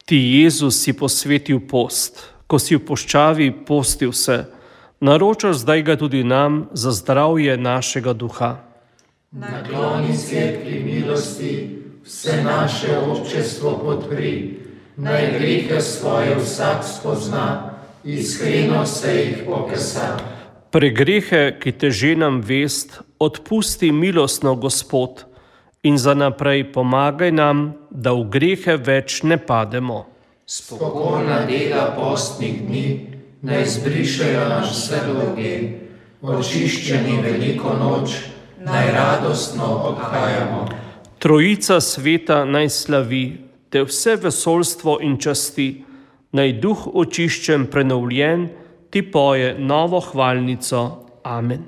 Ti, Jezus, si posvetil post. Ko si v puščavi postil se, naročaš zdaj ga tudi nam za zdravje našega duha. Nakloni cerkvi milosti, vse naše občestvo podpri, naj grehe svoje vsak spozna, iskreno se jih pokesa. Pre grehe, ki teže nam vest, odpusti milostno, Gospod, in za naprej pomagaj nam, da v grehe več ne pademo. Spokojna dela postnih dni, naj zbrišejo naš vse dolge, očiščeni veliko noč, naj radostno odhajamo. Trojica sveta naj slavi, te vse vesoljstvo in časti, naj duh očiščen prenovljen, ti poje novo hvalnico. Amen.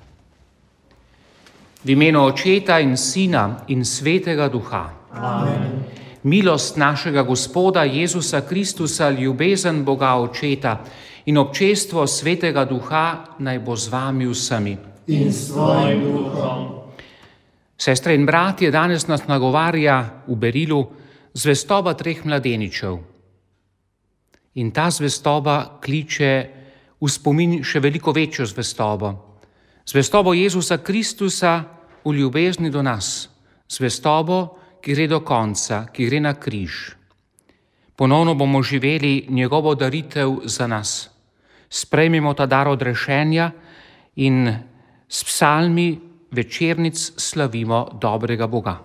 V imenu Očeta in Sina in Svetega Duha. Amen. Milost našega Gospoda Jezusa Kristusa, ljubezen Boga Očeta in občestvo Svetega Duha naj bo z vami vsemi. In s tvojim duhom. Sestre in bratje, danes nas nagovarja v Berilu zvestoba 3 mladeničev. In ta zvestoba kliče v spomin še veliko večjo zvestobo. Zvestobo Jezusa Kristusa v ljubezni do nas. Zvestobo, ki gre do konca, ki gre na križ. Ponovno bomo živeli njegovo daritev za nas. Sprejmimo ta dar odrešenja in s psalmi večernic slavimo dobrega Boga.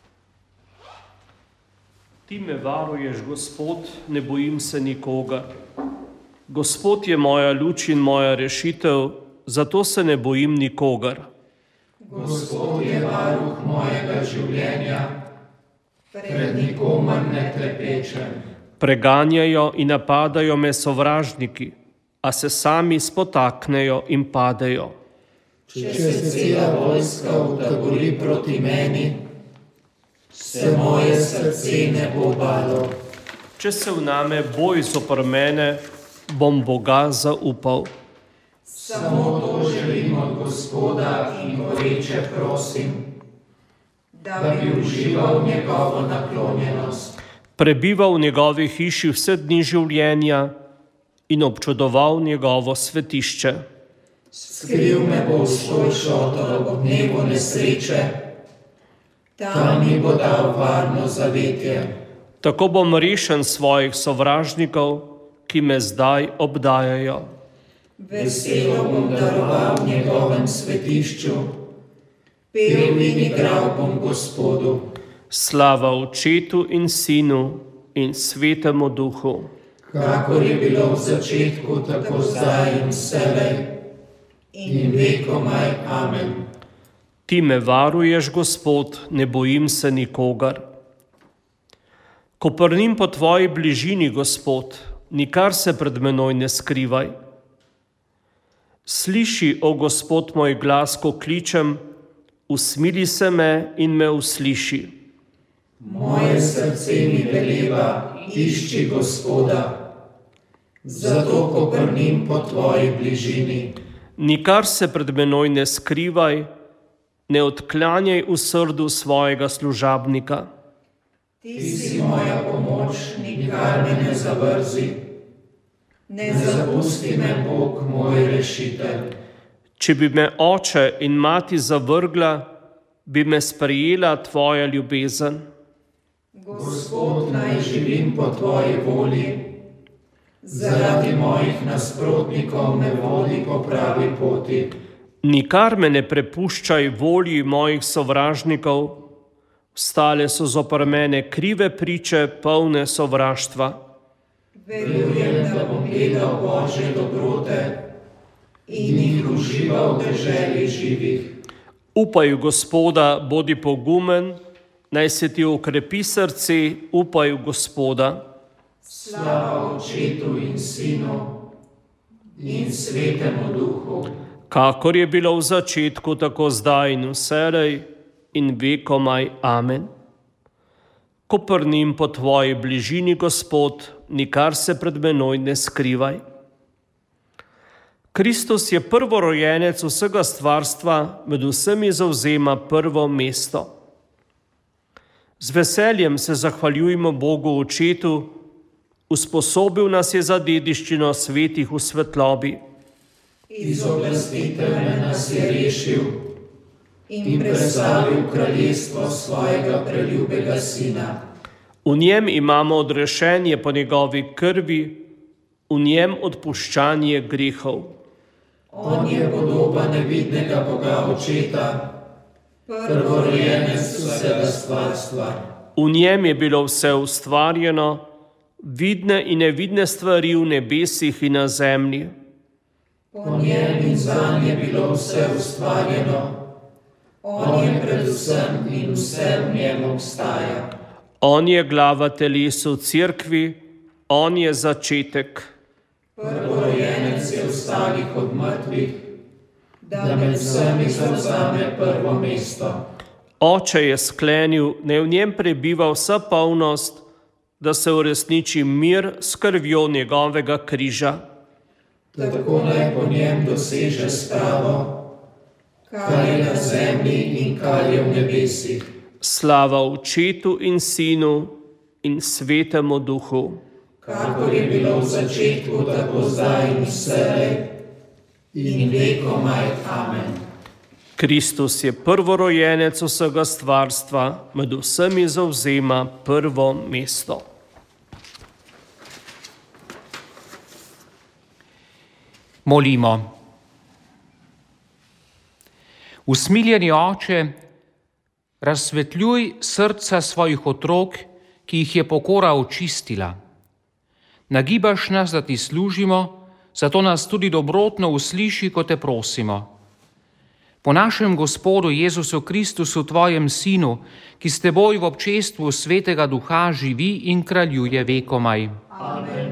Ti me varuješ, Gospod, ne bojim se nikogar. Gospod je moja luč in moja rešitev, zato se ne bojim nikogar. Gospod je varuh mojega življenja, pred nikomer ne trepečem. Preganjajo in napadajo me sovražniki, a se sami spotaknejo in padejo. Če se cela vojska utabori proti meni, se moje srce ne bo balo. Če se vname boj zoper mene, bom Boga zaupal. Samo to želim od Gospoda in goreče prosim, da bi užival njegovo naklonjenost. Prebival v njegovi hiši vse dni življenja in občudoval njegovo svetišče. Skril me bo v svoj šotor ob dnevu nesreče, tam mi bo dal varno zavetje. Tako bom rešen svojih sovražnikov, ki me zdaj obdajajo. Veselo bom daroval v njegovem svetišču, pel in igral bom Gospodu. Slava Očetu in Sinu in Svetemu Duhu. Kakor je bilo v začetku, tako zdaj in vselej, in vekomaj. Amen. Ti me varuješ, Gospod, ne bojim se nikogar. Ko prnim po tvoji bližini, Gospod, nikar se pred menoj ne skrivaj. Sliši, o Gospod, moj glas, ko kličem, usmili se me in me usliši. Moje srce mi veleva, išči Gospoda, zato ko prnim po tvoji bližini. Nikar se pred menoj ne skrivaj, ne odklanjaj v srdu svojega služabnika. Ti si moja pomoč, nikar me ne zavrzi. Ne zapusti me, Bog, moj rešitelj. Če bi me oče in mati zavrgla, bi me sprejela tvoja ljubezen. Gospod, naj živim po tvoji volji, zaradi mojih nasprotnikov me vodi po pravi poti. Nikar me ne prepuščaj volji mojih sovražnikov, vstale so zoper mene krive priče, polne sovraštva. Verujem, da bom gledal Božje dobrote in jih užival v deželi živih. Upaj v Gospoda, bodi pogumen, naj se ti okrepi srce, upaj v Gospoda. Slava Očetu in Sinu in Svetemu Duhu. Kakor je bilo v začetku, tako zdaj in vselej in vekomaj. Amen. Ko prnim po tvoji bližini, Gospod, nikar se pred menoj ne skrivaj. Kristus je prvorojenec vsega stvarstva, med vsemi zavzema prvo mesto. Z veseljem se zahvaljujemo Bogu Očetu, Usposobil nas je za dediščino svetih v svetlobi. Iz oblasti teme nas je rešil in predstavil kraljestvo svojega preljubega Sina. V njem imamo odrešenje po njegovi krvi, v njem odpuščanje grehov. On je podoba nevidnega Boga Očeta, prvorojenec vsega stvarstva. V njem je bilo vse ustvarjeno, vidne in nevidne stvari v nebesih in na zemlji. Po njem in zanj je bilo vse ustvarjeno. On je predvsem in vse v njem obstaja. On je glava telesu cerkvi, on je začetek. Prvorojenec je vstalih od mrtvih, da med vsemi zavzame prvo mesto. Oče je sklenil, naj v njem prebiva vsa polnost, da se uresniči mir s krvjo njegovega križa. Tako naj po njem doseže spravo, kar je na zemlji in kar je v nebesih. Slava Očetu in Sinu in Svetemu Duhu. Kakor je bilo v začetku, tako zdaj in vselej in vekomaj. Amen. Kristus je prvorojenec vsega stvarstva, med vsemi zavzema prvo mesto. Molimo. Usmiljeni Oče, razsvetljuj srca svojih otrok, ki jih je pokora očistila. Nagibaš nas, da ti služimo, zato nas tudi dobrotno usliši, ko te prosimo. Po našem Gospodu Jezusu Kristusu, tvojem Sinu, ki s teboj v občestvu Svetega Duha živi in kraljuje vekomaj. Amen.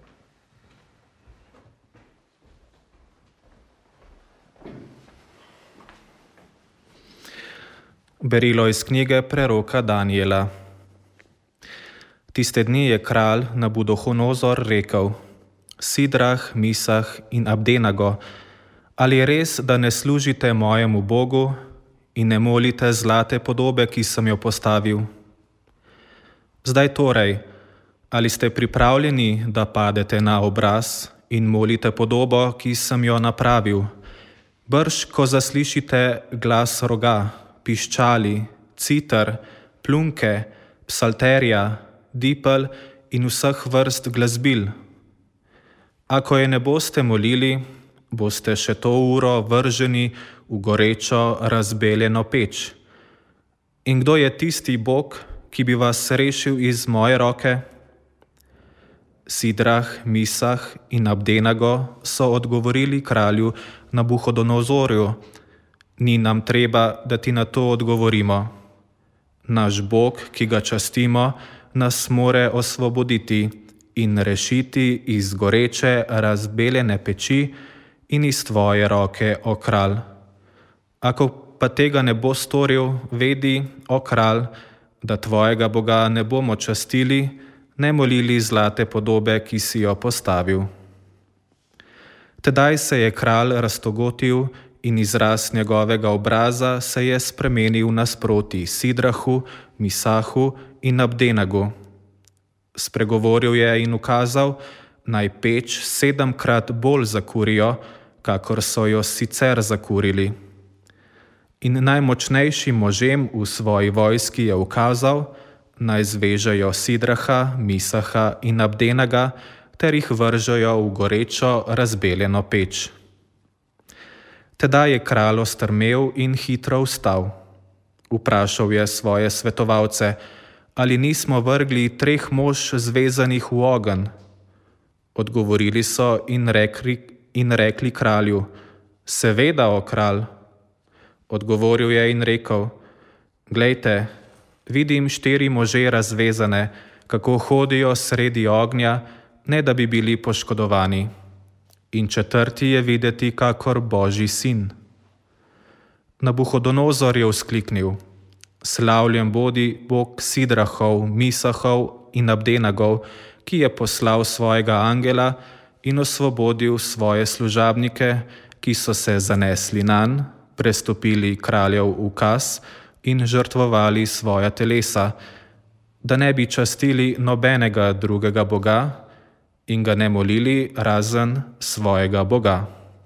Berilo iz knjige preroka Danijela. Tiste dni je kralj Nabudohonozor rekel: Sidrah, Misah in Abdenago, ali je res, da ne služite mojemu Bogu in ne molite zlate podobe, ki sem jo postavil? Zdaj torej, ali ste pripravljeni, da padete na obraz in molite podobo, ki sem jo napravil? Brž, ko zaslišite glas roga, piščali, citer, plunke, psalterja, dipel in vseh vrst glasbil. Ako je ne boste molili, boste še to uro vrženi v gorečo, razbeljeno peč. In kdo je tisti Bog, ki bi vas rešil iz moje roke? Sidrah, Misah in Abdenago so odgovorili kralju Nabuhodonozorju: Ni nam treba, da ti na to odgovorimo. Naš Bog, ki ga častimo, nas more osvoboditi in rešiti iz goreče, razbeljene peči in iz tvoje roke, o kralj. Ako pa tega ne bo storil, vedi, o kralj, da tvojega Boga ne bomo častili, ne molili zlate podobe, ki si jo postavil. Tedaj se je kralj raztogotil in izraz njegovega obraza se je spremenil nasproti Sidrahu, Misahu in Abdenagu. Spregovoril je in ukazal, naj peč 7-krat bolj zakurijo, kakor so jo sicer zakurili. In najmočnejšim možem v svoji vojski je ukazal, naj zvežejo Sidraha, Misaha in Abdenaga ter jih vržejo v gorečo, razbeljeno peč. Tedaj je kralj ostrmel in hitro vstal. Vprašal je svoje svetovalce, ali nismo vrgli 3 mož zvezanih v ogenj. Odgovorili so in rekli kralju: Seveda, o kralj. Odgovoril je in rekel: Glejte, vidim 4 može razvezane, kako hodijo sredi ognja, ne da bi bili poškodovani. In 4. je videti kakor Božji sin. Nabuhodonozor je vzkliknil: Slavljen bodi Bog Sidrahov, Misahov in Abdenagov, ki je poslal svojega angela in osvobodil svoje služabnike, ki so se zanesli nanj, prestopili kraljev ukaz in žrtvovali svoja telesa, da ne bi častili nobenega drugega boga, in ga ne molili razen svojega Boga.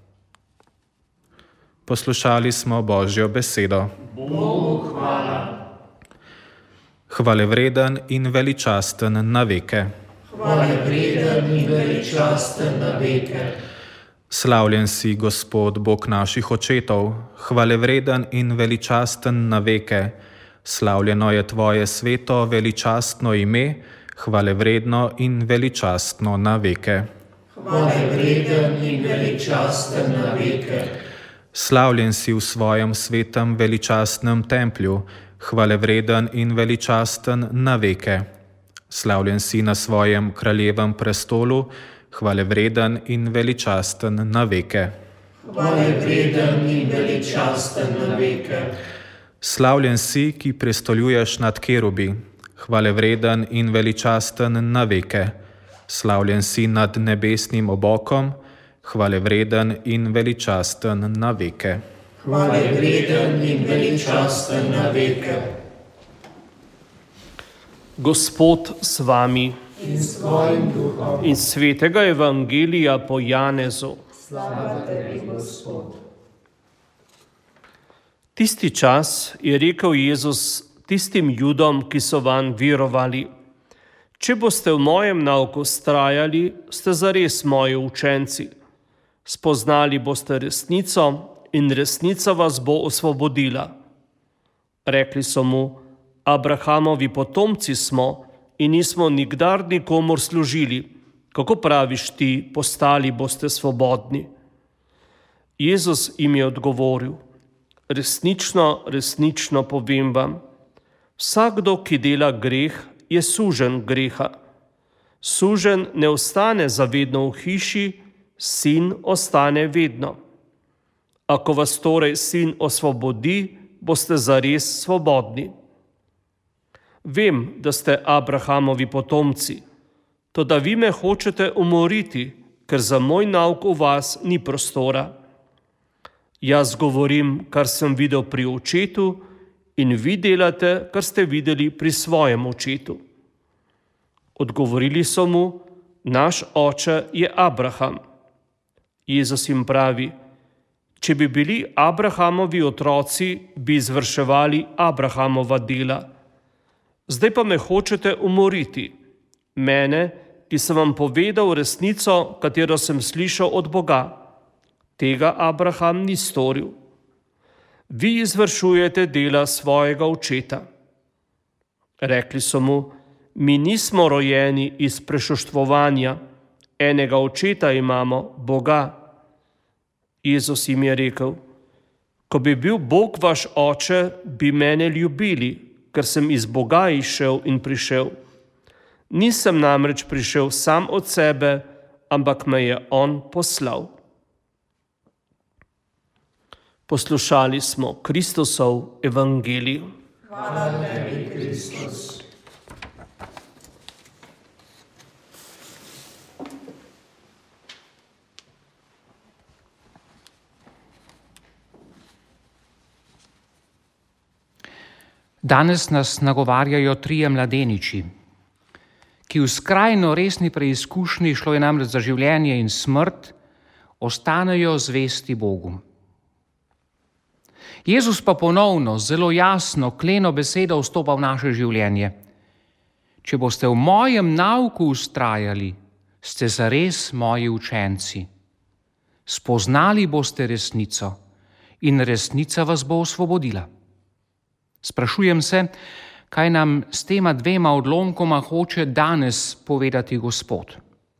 Poslušali smo Božjo besedo. Bogu hvala. Hvalevreden in veličasten na veke. Hvalevreden in veličasten na veke. Slavljen si, Gospod, Bog naših očetov, hvalevreden in veličasten na veke. Slavljeno je tvoje sveto, veličastno ime, hvalevredno in veličastno na veke. Hvalevreden in veličasten na veke. Slavljen si v svojem svetem veličastnem templju, hvalevreden in veličasten na veke. Slavljen si na svojem kraljevem prestolu, hvalevreden in veličasten na veke. Hvalevreden in veličasten na veke. Slavljen si, ki prestoljuješ nad kerubi, hvalevreden in veličasten na veke. Slavljen si nad nebesnim obokom, hvalevreden in veličasten na veke. Hvalevreden in veličasten na veke. Gospod s vami In s tvojim duhom. in svetega evangelija po Janezu. Slava tebi, Gospod. Tisti čas je rekel Jezus tistim Judom, ki so vanj verovali: Če boste v mojem nauku vztrajali, ste zares moji učenci. Spoznali boste resnico in resnica vas bo osvobodila. Rekli so mu: Abrahamovi potomci smo in nismo nikdar nikomur služili. Kako praviš ti, postali boste svobodni? Jezus jim je odgovoril: Resnično, resnično povem vam, vsakdo, ki dela greh, je suženj greha. Suženj ne ostane zavedno v hiši, sin ostane vedno. Ako vas torej sin osvobodi, boste zares svobodni. Vem, da ste Abrahamovi potomci, toda vi me hočete umoriti, ker za moj nauk v vas ni prostora. Jaz govorim, kar sem videl pri očetu, in vi delate, kar ste videli pri svojem očetu. Odgovorili so mu: Naš oče je Abraham. Jezus jim pravi: Če bi bili Abrahamovi otroci, bi izvrševali Abrahamova dela. Zdaj pa me hočete umoriti, mene, ki sem vam povedal resnico, katero sem slišal od Boga. Tega Abraham ni storil. Vi izvršujete dela svojega očeta. Rekli so mu: Mi nismo rojeni iz prešuštvovanja, enega očeta imamo, Boga. Jezus jim je rekel: Ko bi bil Bog vaš oče, bi mene ljubili, ker sem iz Boga izšel in prišel. Nisem namreč prišel sam od sebe, ampak me je on poslal. Poslušali smo Kristusov evangelij. Hvala tebi, Kristus. Danes nas nagovarjajo trije mladeniči, ki v skrajno resni preizkušnji, šlo je namreč za življenje in smrt, ostanejo zvesti Bogu. Jezus pa ponovno, zelo jasno, kleno besedo vstopa v naše življenje. Če boste v mojem nauku vztrajali, ste zares moji učenci. Spoznali boste resnico in resnica vas bo osvobodila. Sprašujem se, kaj nam s tema dvema odlomkoma hoče danes povedati Gospod.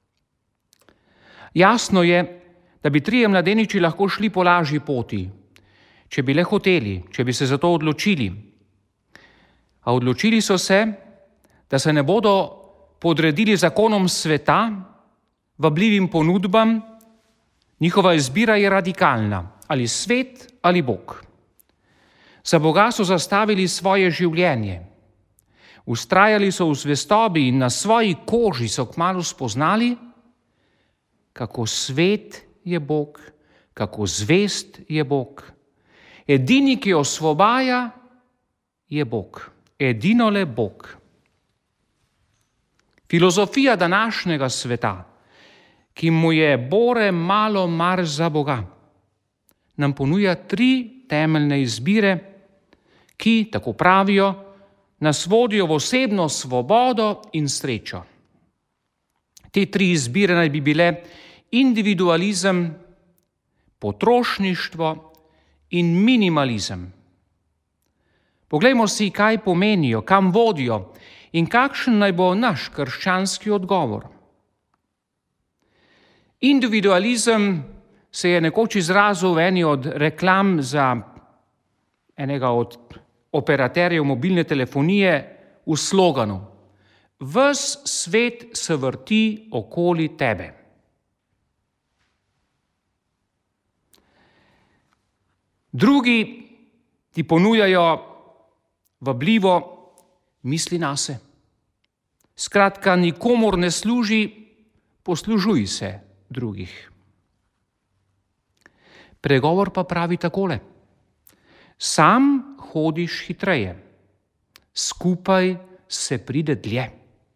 Jasno je, da bi trije mladeniči lahko šli po lažji poti, če bi le hoteli, če bi se za to odločili. A odločili so se, da se ne bodo podredili zakonom sveta, vabljivim ponudbam. Njihova izbira je radikalna, ali svet ali Bog. Za Boga so zastavili svoje življenje. Vztrajali so v zvestobi in na svoji koži so kmalu spoznali, kako svet je Bog, kako zvest je Bog. Edini, ki osvobaja, je Bog. Edinole Bog. Filozofija današnjega sveta ki mu je bore malo mar za Boga, nam ponuja 3 temeljne izbire, ki, tako pravijo, nas vodijo v osebno svobodo in srečo. Te 3 izbire naj bi bile individualizem, potrošništvo in minimalizem. Poglejmo si, kaj pomenijo, kam vodijo in kakšen naj bo naš krščanski odgovor. Individualizem se je nekoč izrazil v eni od reklam za enega od operaterjev mobilne telefonije v sloganu: Ves svet se vrti okoli tebe. Drugi ti ponujajo vabljivo: misli nase. Skratka, nikomur ne služi, poslužuj se drugih. Pregovor pa pravi takole: sam hodiš hitreje, skupaj se pride dlje.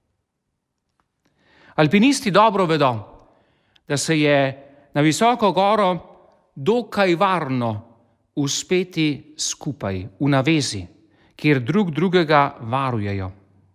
Alpinisti dobro vedo, da se je na visoko goro dokaj varno uspeti skupaj, v navezi, kjer drug drugega varujejo.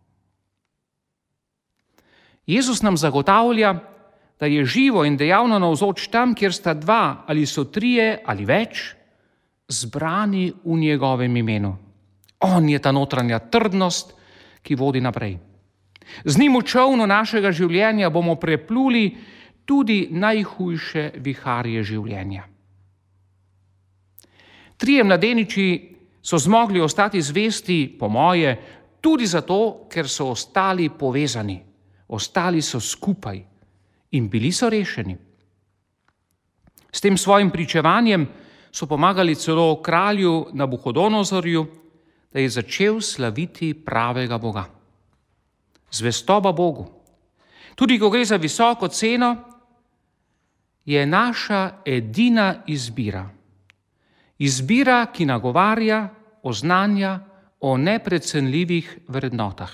Jezus nam zagotavlja, da je živo in dejavno navzoč tam, kjer sta 2 ali so 3 ali več zbrani v njegovem imenu. On je ta notranja trdnost, ki vodi naprej. Z njim v čolnu našega življenja bomo prepluli tudi najhujše viharje življenja. 3 mladeniči so zmogli ostati zvesti, po moje, tudi zato, ker so ostali povezani, ostali so skupaj in bili so rešeni. S tem svojim pričevanjem so pomagali celo kralju Nabuhodonozorju, da je začel slaviti pravega Boga. Zvestoba Bogu, tudi ko gre za visoko ceno, je naša edina izbira. Izbira, ki nagovarja, oznanja o neprecenljivih vrednotah.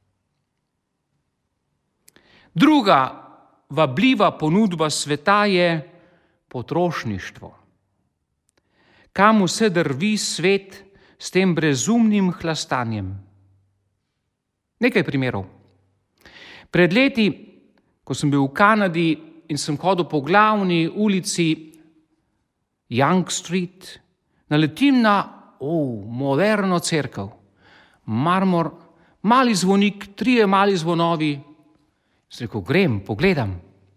Druga vabljiva ponudba sveta je potrošništvo. Kam vse drvi svet s tem brezumnim hlastanjem? Nekaj primerov. Pred leti, ko sem bil v Kanadi in sem hodil po glavni ulici Yonge Street, naletim na moderno cerkev. Marmor, mali zvonik, 3 mali zvonovi. Sem rekel, grem, pogledam.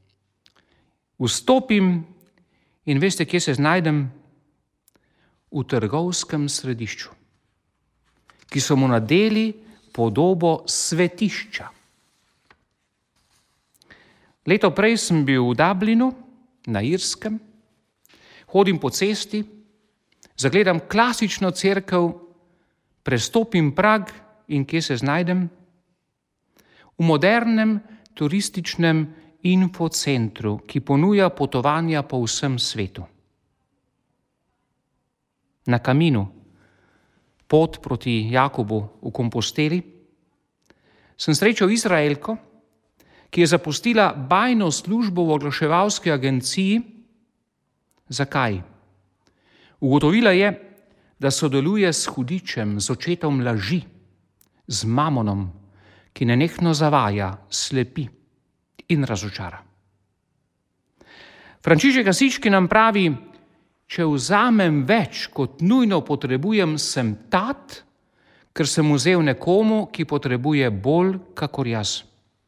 Vstopim in veste, kje se znajdem? V trgovskem središču, ki so mu nadeli podobo svetišča. Leto prej sem bil v Dublinu, na Irskem, hodim po cesti, zagledam klasično cerkev, prestopim prag in kje se znajdem? V modernem turističnem infocentru, ki ponuja potovanja po vsem svetu. Na Kaminu, pot proti Jakobu v Komposteli, sem srečal Izraelko, ki je zapustila bajno službo v oglaševalski agenciji. Zakaj? Ugotovila je, da sodeluje s hudičem, z očetom laži, z mamonom, ki nenehno zavaja, slepi in razočara. Frančišek Asiški nam pravi, če vzamem več, kot nujno potrebujem, sem tat, ker sem vzel nekomu, ki potrebuje bolj kakor jaz.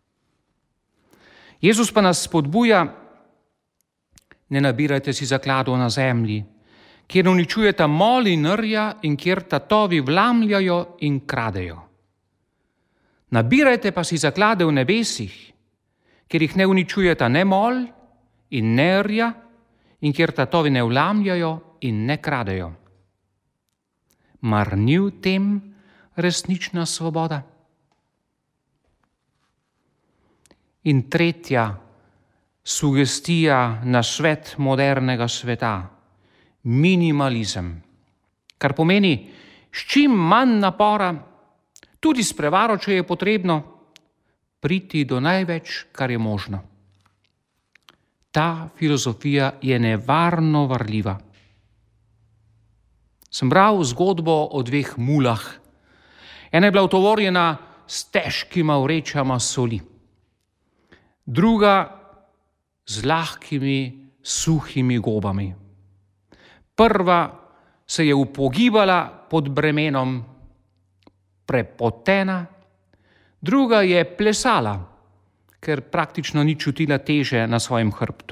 Jezus pa nas spodbuja, ne nabirajte si zakladov na zemlji, kjer uničujeta mol in rja in kjer tatovi vlamljajo in kradejo. Nabirajte pa si zaklade v nebesih, kjer jih ne uničujeta ne mol in ne rja in kjer tatovi ne vlamljajo in ne kradejo. Mar ni v tem resnična svoboda? In tretja sugestija na svet modernega sveta, minimalizem, kar pomeni s čim manj napora, tudi s prevaro, če je potrebno, priti do največ, kar je možno. ta filozofija je nevarno varljiva. Sem bral zgodbo o dveh mulah. Ena je bila utovorjena s težkima vrečama soli, druga z lahkimi, suhimi gobami. Prva se je upogibala pod bremenom, prepotena, druga je plesala, ker praktično ni čutila teže na svojem hrbtu.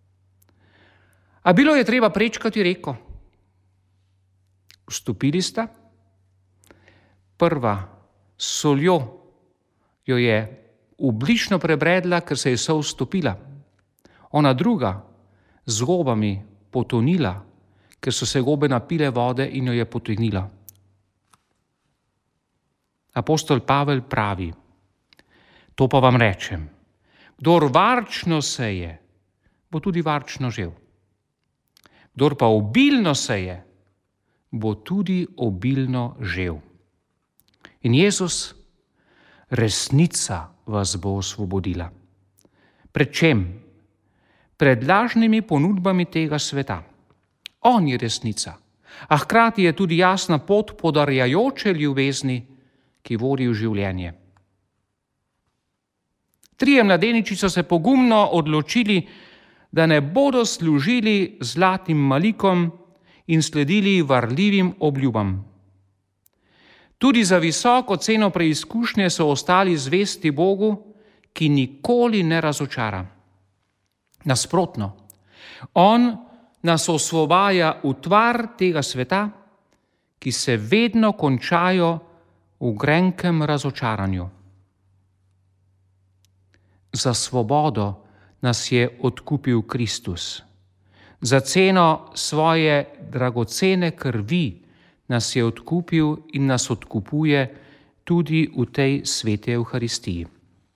A bilo je treba prečkati reko. Vstopili sta. Prva s soljo jo je oblično prebredla, ker se je sol stopila. Ona druga z gobami potonila, ker so se gobe napile vode in jo je potegnila. Apostol Pavel pravi: to pa vam rečem, kdor varčno seje, bo tudi varčno žel. Kdor pa obilno seje, bo tudi obilno žel. In Jezus, resnica vas bo osvobodila. Pred čem? Pred lažnimi ponudbami tega sveta. On je resnica, a hkrati je tudi jasna pot podarjajoče ljubezni, ki vodi v življenje. Trije mladeniči so se pogumno odločili, da ne bodo služili zlatim malikom in sledili varljivim obljubam. Tudi za visoko ceno preizkušnje so ostali zvesti Bogu, ki nikoli ne razočara. Nasprotno, on nas osvobaja utvar tega sveta, ki se vedno končajo v grenkem razočaranju. Za svobodo nas je odkupil Kristus. Za ceno svoje dragocene krvi nas je odkupil in nas odkupuje tudi v tej sveti Evharistiji.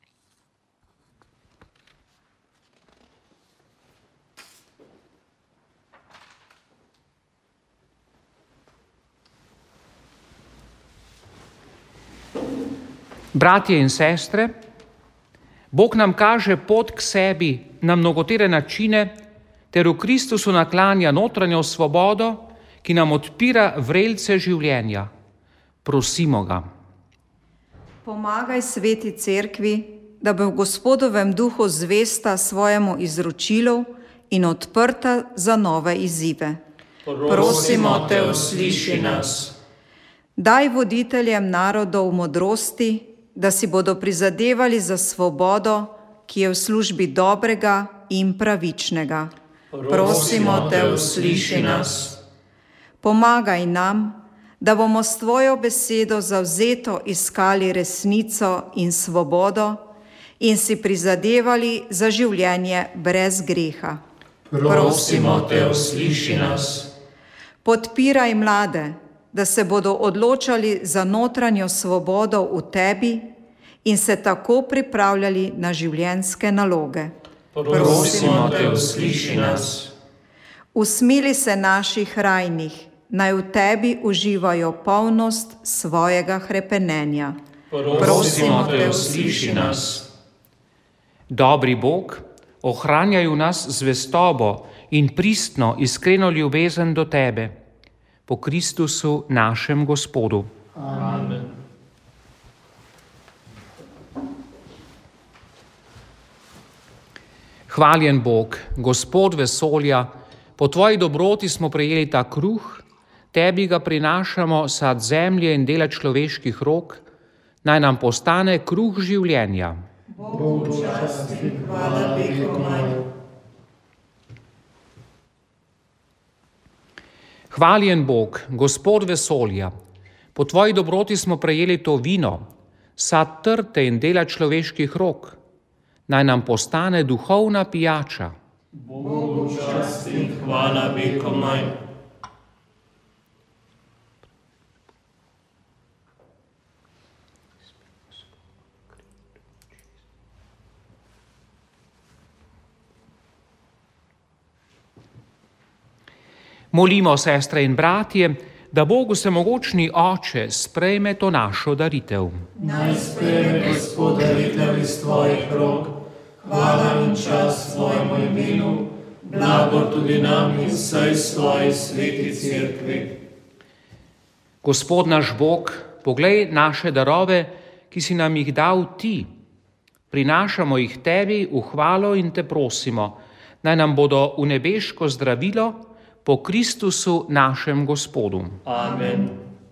Bratje in sestre, Bog nam kaže pot k sebi na mnogotere načine ter v Kristusu naklanja notranjo svobodo, ki nam odpira vrelce življenja. Prosimo ga. Pomagaj sveti cerkvi, da bo v Gospodovem duhu zvesta svojemu izročilu in odprta za nove izzive. Prosimo te, usliši nas. Daj voditeljem narodov modrosti, da si bodo prizadevali za svobodo, ki je v službi dobrega in pravičnega. Prosimo te, usliši nas. Pomagaj nam, da bomo s tvojo besedo zavzeto iskali resnico in svobodo in si prizadevali za življenje brez greha. Prosimo te, usliši nas. Podpiraj mlade, da se bodo odločali za notranjo svobodo v tebi in se tako pripravljali na življenjske naloge. Prosimo te, usliši nas. Usmili se naših rajnih, naj v tebi uživajo polnost svojega hrepenenja. Prosimo te, usliši nas. Dobri Bog, ohranjaj v nas zvestobo in pristno, iskreno ljubezen do tebe, po Kristusu našem Gospodu. Amen. Hvaljen Bog, Gospod vesolja, po tvoji dobroti smo prejeli ta kruh, tebi ga prinašamo sad zemlje in dela človeških rok, naj nam postane kruh življenja. Bogu čast in hvala vekomaj. Hvaljen Bog, Gospod vesolja, po tvoji dobroti smo prejeli to vino, sad trte in dela človeških rok, naj nam postane duhovna pijača. Bogu čast in hvala vekomaj. Molimo, sestre in bratje, da Bog vsemogočni Oče sprejme to našo daritev. Naj sprejme Gospod daritev iz tvojih rok, Hvala in čast tvojemu imenu, blagor tudi nam in vsej svoji sveti cerkvi. Gospod naš Bog, poglej naše darove, ki si nam jih dal ti. Prinašamo jih tebi v hvalo in te prosimo, naj nam bodo v nebeško zdravilo po Kristusu našem Gospodu. Amen.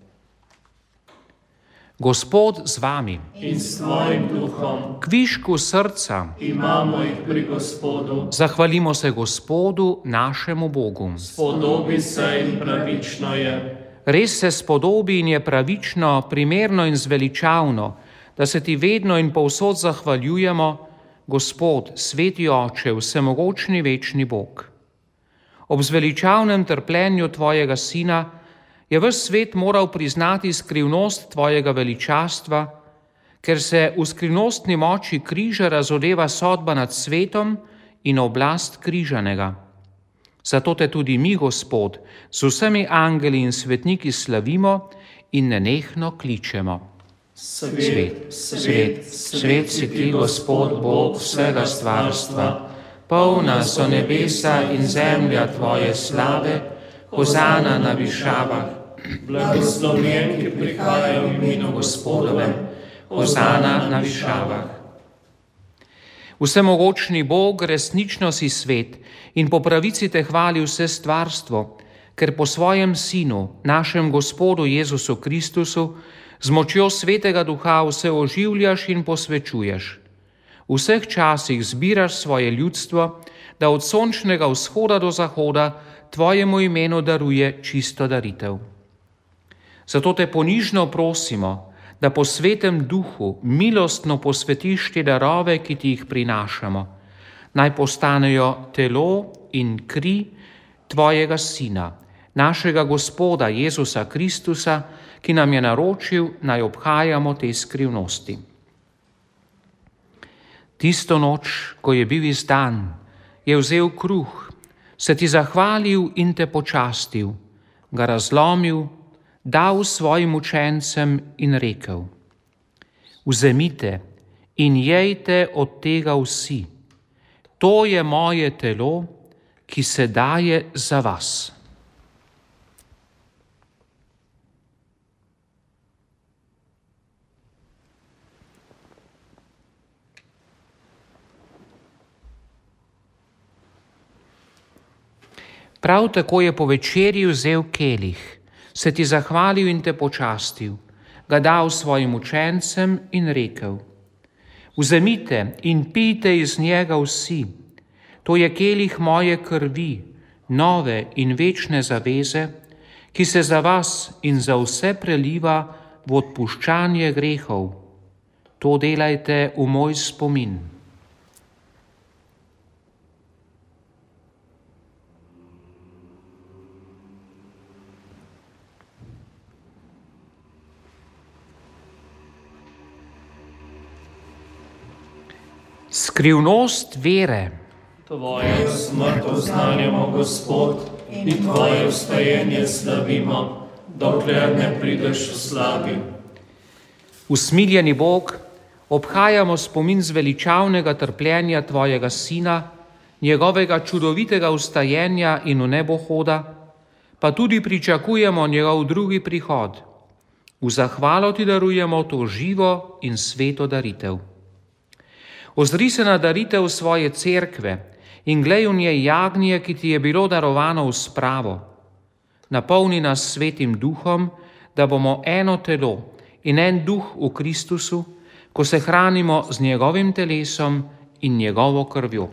Gospod z vami. In s tvojim duhom. Kvišku srca. Imamo jih pri Gospodu. Zahvalimo se Gospodu, našemu Bogu. Spodobi se in pravično je. Res se spodobi in je pravično, primerno in zveličavno, da se ti vedno in povsod zahvaljujemo, Gospod, sveti Oče, vsemogočni večni Bog. Ob zveličavnem trpljenju tvojega Sina je ves svet moral priznati skrivnost tvojega veličastva, ker se v skrivnostni moči križa razodeva sodba nad svetom in oblast križanega. Zato te tudi mi, Gospod, z vsemi angeli in svetniki slavimo in nenehno kličemo. Svet, svet, svet si ti, Gospod, Bog vsega stvarstva, polna so nebesa in zemlja tvoje slave, hozana na višavah. Blagoslovljen, ki prihaja v imenu Gospodovem, hozana na višavah. Vsemogočni Bog, resnično si svet in po pravici te hvali vse stvarstvo, ker po svojem Sinu, našem Gospodu Jezusu Kristusu, z močjo Svetega Duha vse oživljaš in posvečuješ. V vseh časih zbiraš svoje ljudstvo, da od sončnega vzhoda do zahoda tvojemu imenu daruje čisto daritev. Zato te ponižno prosimo, da po Svetem Duhu milostno posvetiš te darove, ki ti jih prinašamo. Naj postanejo telo in kri tvojega Sina, našega Gospoda Jezusa Kristusa, ki nam je naročil, naj obhajamo te skrivnosti. Tisto noč, ko je bil izdan, je vzel kruh, se ti zahvalil in te počastil, ga razlomil, dal svojim učencem in rekel: Vzemite in jejte od tega vsi. To je moje telo, ki se daje za vas. Prav tako je po večerji vzel kelih, se ti zahvalil in te počastil, ga dal svojim učencem in rekel: Vzemite in pijte iz njega vsi, to je kelih moje krvi, nove in večne zaveze, ki se za vas in za vse preliva v odpuščanje grehov. To delajte v moj spomin. Skrivnost vere. Tvojo smrt oznanjamo, Gospod, in tvoje vstajenje slavimo, dokler ne prideš v slavi. Usmiljeni Bog, obhajamo spomin zveličavnega trpljenja tvojega Sina, njegovega čudovitega vstajenja in v nebohoda, pa tudi pričakujemo njegov drugi prihod. V zahvalo ti darujemo to živo in sveto daritev. Ozri se na daritev svoje cerkve in glej v njej jagnje, ki ti je bilo darovano v spravo. Napolni nas svetim duhom, da bomo eno telo in en duh v Kristusu, ko se hranimo z njegovim telesom in njegovo krvjo.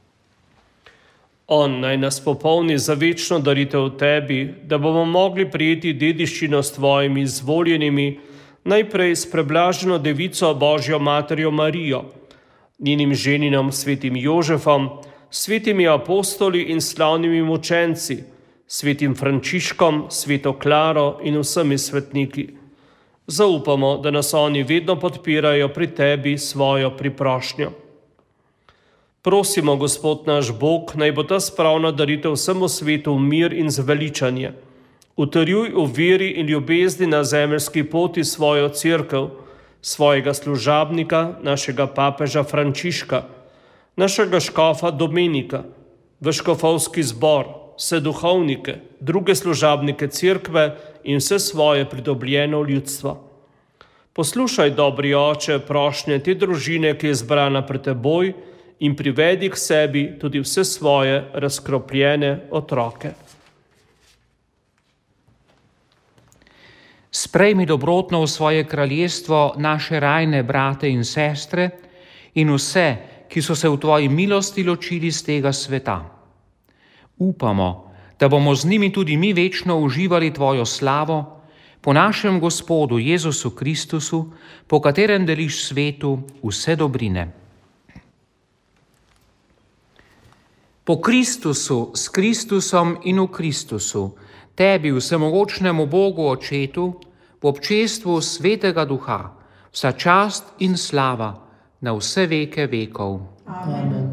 On naj nas popolni za večno daritev tebi, da bomo mogli prijeti dediščino s tvojimi izvoljenimi, najprej s preblaženo devico Božjo materjo Marijo, njenim ženinom svetim Jožefom, svetimi apostoli in slavnimi mučenci, svetim Frančiškom, sveto Klaro in vsemi svetniki. Zaupamo, da nas oni vedno podpirajo pri tebi svojo priprošnjo. Prosimo, Gospod naš Bog, naj bo ta spravna daritev vsemu svetu mir in zveličanje. Utrjuj v veri in ljubezni na zemeljski poti svojo cerkev, svojega služabnika, našega papeža Frančiška. našega škofa Dominika, v škofovski zbor, vse duhovnike, druge služabnike cerkve in vse svoje pridobljeno ljudstvo. Poslušaj, dobri oče, prošnje te družine, ki je zbrana pred teboj, in privedi k sebi tudi vse svoje razkropljene otroke. Sprejmi dobrotno v svoje kraljestvo naše rajne brate in sestre in vse, ki so se v tvoji milosti ločili z tega sveta. Upamo, da bomo z njimi tudi mi večno uživali tvojo slavo, po našem Gospodu Jezusu Kristusu, po katerem deliš svetu vse dobrine. Po Kristusu, s Kristusom in v Kristusu, tebi, vsemogočnemu Bogu Očetu, v občestvu Svetega Duha, vsa čast in slava na vse veke vekov. Amen.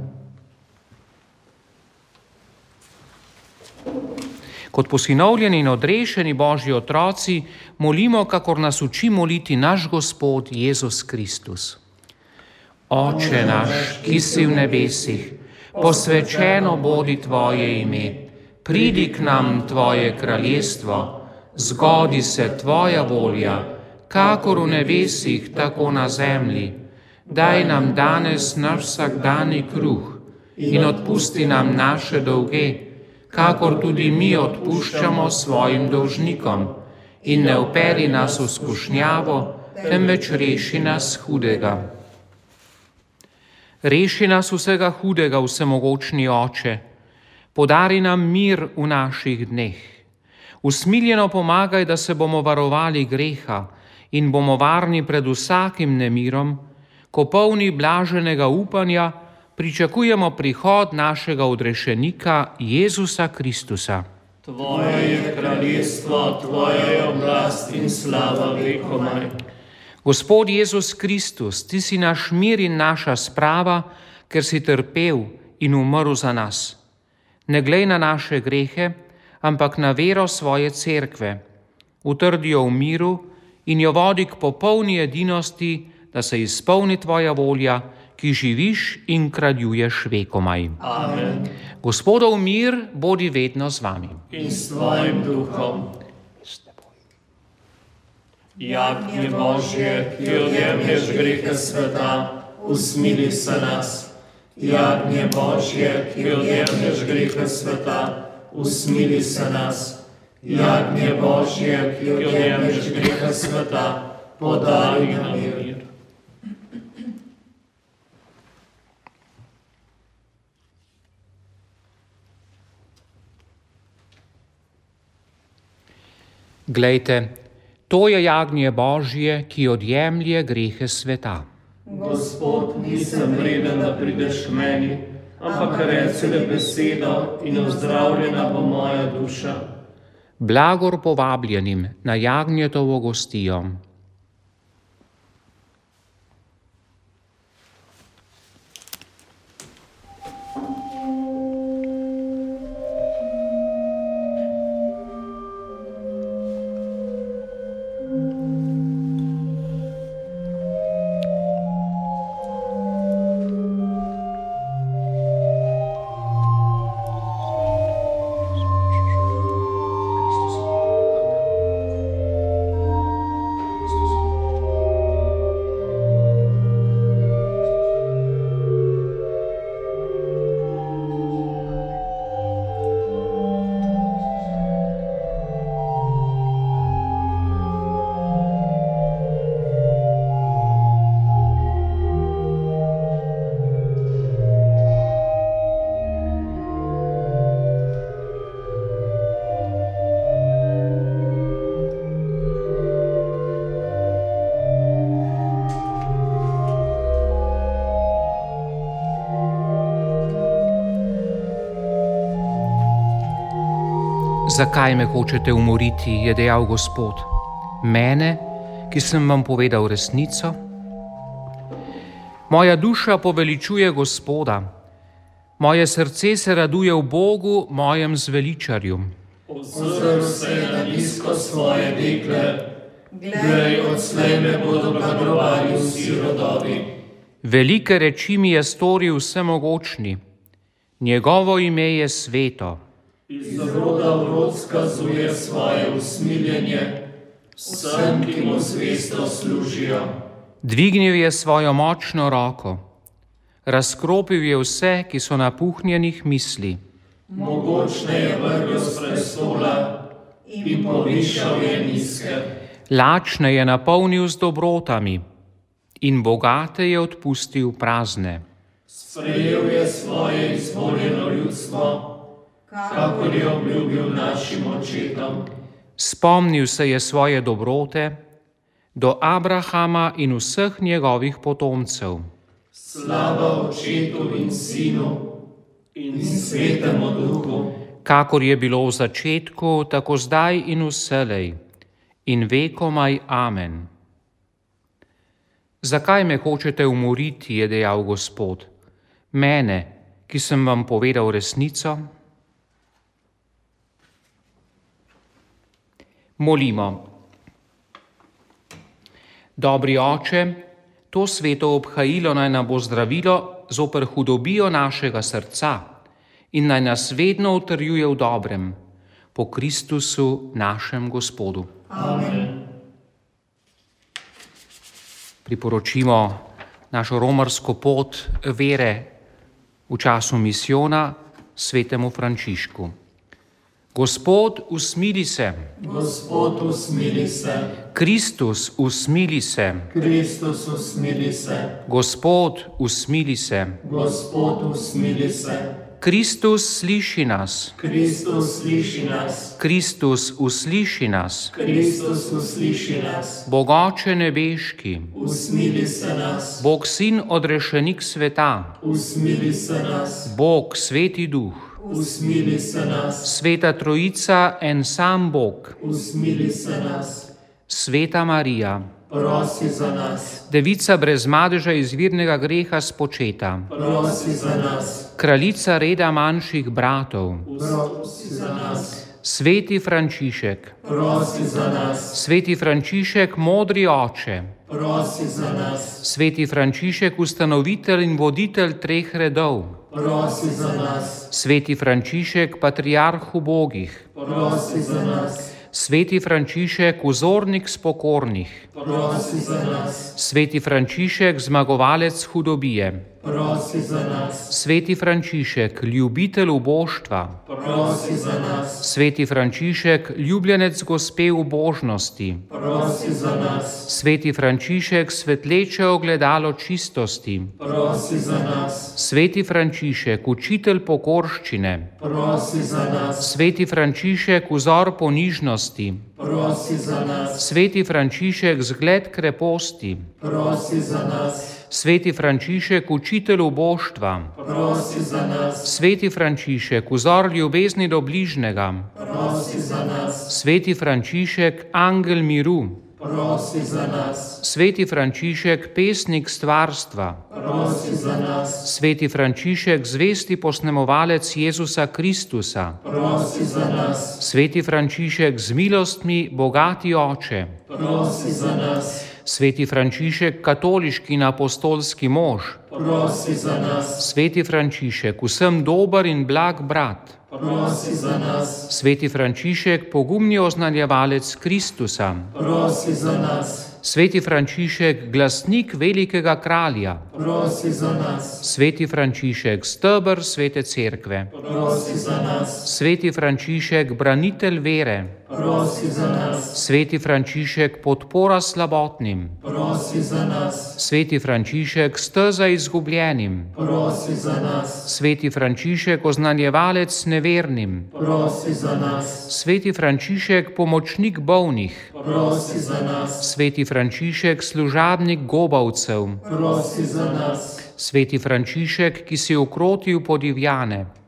Kot posinovljeni in odrešeni Božji otroci, molimo, kakor nas uči moliti naš Gospod Jezus Kristus. Oče naš, ki si v nebesih, posvečeno bodi tvoje ime, pridi k nam tvoje kraljestvo, zgodi se tvoja volja, kakor v nebesih, tako na zemlji. Daj nam danes naš vsakdanji kruh in odpusti nam naše dolge, kakor tudi mi odpuščamo svojim dolžnikom. In ne vperi nas v skušnjavo, temveč reši nas hudega. Reši nas vsega hudega, vsemogočni Oče. Podari nam mir v naših dneh. Usmiljeno pomagaj, da se bomo varovali greha in bomo varni pred vsakim nemirom, ko polni blaženega upanja pričakujemo prihod našega odrešenika Jezusa Kristusa. Tvoje je kraljestvo, tvoja je oblast in slava vekomaj. Gospod Jezus Kristus, ti si naš mir in naša sprava, ker si trpel in umrl za nas. Ne glej na naše grehe, ampak na vero svoje cerkve. Utrdi jo v miru in jo vodi k popolni edinosti, da se izpolni tvoja volja, ki živiš in kraljuješ vekomaj. Amen. Gospodov mir bodi vedno z vami. In s tvojim duhom. Jagnje Božje, ki odjemlješ grehe sveta, usmili se nas. Jagnje Božje, ki odjemlješ grehe sveta, usmili se nas. Jagnje Božje, ki odjemlješ grehe sveta, podari nam mir. Glejte, to je jagnje Božje, ki odjemlje grehe sveta. Gospod, nisem vreden, da prideš k meni, ampak reci le besedo in ozdravljena bo moja duša. Blagor povabljenim na jagnjetovo gostijo. Zakaj me hočete umoriti, je dejal Gospod. Mene, ki sem vam povedal resnico? Moja duša poveličuje Gospoda, moje srce se raduje v Bogu, mojem zveličarju. Ozrl se je na nizko svoje dekle, glej, odslej me bodo blagrovali vsi rodovi. Velike reči mi je storil vsemogočni, njegovo ime je sveto. Iz roda v rod skazuje svoje usmiljenje vsem, ki mu zvesto služijo. Dvignil je svojo močno roko, razkropil je vse, ki so napuhnjenih misli. Mogočne je vrgel s prestola in povišal je nizke. Lačne je napolnil z dobrotami in bogate je odpustil prazne. Sprejel je svoje izvoljeno ljudstvo, kakor je obljubil našim očetom. Spomnil se je svoje dobrote do Abrahama in vseh njegovih potomcev. Slava Očetu in Sinu in Svetemu Duhu, Kakor je bilo v začetku, tako zdaj in vselej, in vekomaj. Amen. Zakaj me hočete umoriti, je dejal Gospod, mene, ki sem vam povedal resnico? Molimo. Dobri Oče, to sveto obhajilo naj nam bo zdravilo zoper hudobijo našega srca in naj nas vedno utrjuje v dobrem, po Kristusu našem Gospodu. Amen. Priporočimo našo romarsko pot vere v času misijona svetemu Frančišku. Gospod, usmili se. Gospod, usmili se. Kristus, usmili se. Kristus, usmili se. Gospod, usmili se. Gospod, usmili se. Kristus, sliši nas. Kristus, sliši nas. Kristus, usliši nas. Kristus, usliši nas. Bog Oče nebeški, Usmili se nas. Bog Sin odrešenik sveta, Usmili se nas. Bog Sveti Duh, Usmili se nas. Sveta Trojica, en sam Bog, Usmili se nas. Sveta Marija, Prosi za nas. Devica brez madeža izvirnega greha spočeta, Prosi za nas. Kraljica reda manjših bratov, Prosi za nas. Sveti Frančišek, Prosi za nas. Sveti Frančišek, modri oče, Prosi za nas. Sveti Frančišek, ustanovitelj in voditelj treh redov, Prosi za nas. Sveti Frančišek, patriarh ubogih, Prosi za nas. Sveti Frančišek, vzornik spokornih, Prosi za nas. Sveti Frančišek, zmagovalec hudobije, Prosi za nas. Sveti Frančišek, ljubitelj uboštva, Prosi za nas. Sveti Frančišek, ljubljenec gospe ubožnosti, Prosi za nas. Sveti Frančišek, svetleče ogledalo čistosti, Prosi za nas. Sveti Frančišek, učitelj pokorščine, Prosi za nas. Sveti Frančišek, vzor ponižnosti, Prosi za nas. Sveti Frančišek, zgled kreposti, Prosi za nas. Sveti Frančišek, učitelj uboštva, Prosi za nas. Sveti Frančišek, vzor ljubezni do bližnjega, Prosi za nas. Sveti Frančišek, angel miru, Prosi za nas. Sveti Frančišek, pesnik stvarstva, Prosi za nas. Sveti Frančišek, zvesti posnemovalec Jezusa Kristusa, Prosi za nas. Sveti Frančišek, z milostmi bogati oče, Prosi za nas. Sveti Frančišek, katoliški in apostolski mož, Prosi za nas. Sveti Frančišek, vsem dober in blag brat, Prosi za nas. Sveti Frančišek, pogumni oznanjevalec Kristusa, Prosi za nas. Sveti Frančišek, glasnik velikega kralja, Prosi za nas. Sveti Frančišek, steber svete cerkve, Prosi za nas. Sveti Frančišek, branitelj vere, Prosi za nas. Sveti Frančišek, podpora slabotnim, Prosi za nas. Sveti Frančišek, steza izgubljenim, Prosi za nas. Sveti Frančišek, oznanjevalec nevernim, Prosi za nas. Sveti Frančišek, pomočnik bolnih, Prosi za nas. Sveti Frančišek, služabnik gobavcev, Prosi za nas. Sveti Frančišek, ki si ukrotil podivjane,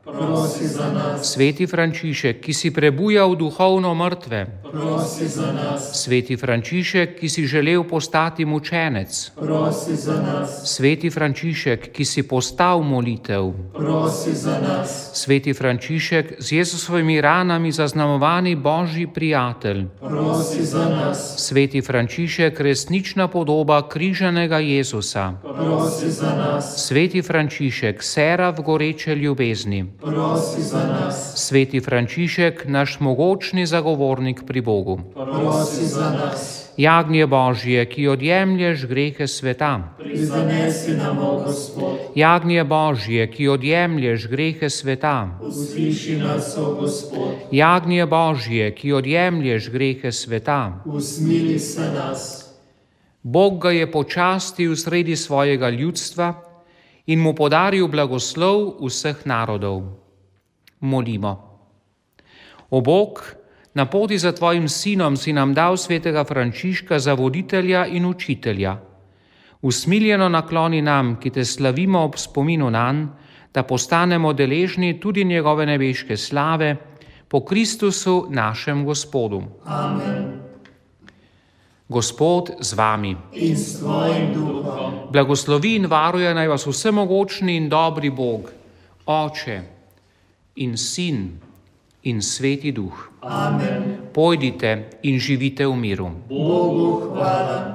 prosi za nas. Sveti Frančišek, ki si prebujal duhovno mrtve, Prosi za nas. Sveti Frančišek, ki si želel postati mučenec, Prosi za nas. Sveti Frančišek, ki si postal molitev, Prosi za nas. Sveti Frančišek, z Jezusovimi ranami zaznamovani Božji prijatelj, Prosi za nas. Sveti Frančišek, resnična podoba križanega Jezusa, Prosi za nas. Sveti Frančišek, sera v goreče ljubezni, Prosi za nas. Sveti Frančišek, naš mogočni zagovornik pri Bogu, Prosi za nas. Jagnje Božje, ki odjemlješ grehe sveta, Prizanesi nam, o Gospod. Jagnje Božje, ki odjemlješ grehe sveta, Usliši nas, o Gospod. Jagnje Božje, ki odjemlješ grehe sveta. Usmili se nas. Bog ga je počastil sredi svojega ljudstva in mu podaril blagoslov vseh narodov. Molimo. O Bog, na poti za tvojim sinom si nam dal svetega Frančiška za voditelja in učitelja. Usmiljeno nakloni nam, ki te slavimo ob spominu nanj, da postanemo deležni tudi njegove nebeške slave, po Kristusu našem Gospodu. Amen. Gospod z vami. In s tvojim duhom. Blagoslovi in varuje naj vas vsemogočni in dobri Bog, Oče in Sin in Sveti Duh. Amen. Pojdite in živite v miru. Bogu hvala.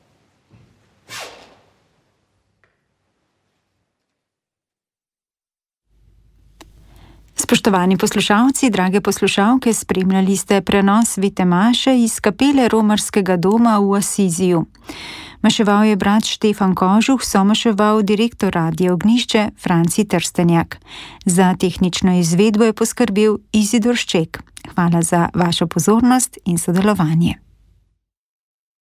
Spoštovani poslušalci, drage poslušalke, spremljali ste prenos Svete maše iz kapele Romarskega doma v Asiziju. Maševal je brat Štefan Kožuh, somaševal direktor Radia Ognjišče Franci Trstenjak. Za tehnično izvedbo je poskrbel Izidor Šček. Hvala za vašo pozornost in sodelovanje.